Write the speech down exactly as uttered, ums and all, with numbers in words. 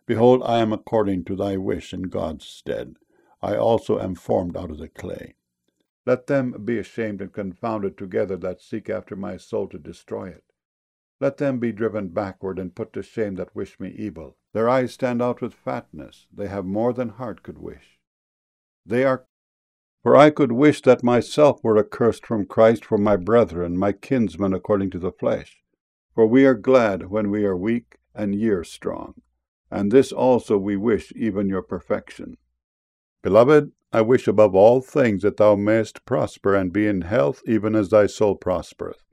Behold, I am according to thy wish in God's stead. I also am formed out of the clay. Let them be ashamed and confounded together that seek after my soul to destroy it. Let them be driven backward and put to shame that wish me evil. Their eyes stand out with fatness. They have more than heart could wish. They are For I could wish that myself were accursed from Christ for my brethren, my kinsmen according to the flesh. For we are glad when we are weak, and ye are strong. And this also we wish, even your perfection. Beloved, I wish above all things that thou mayest prosper and be in health, even as thy soul prospereth.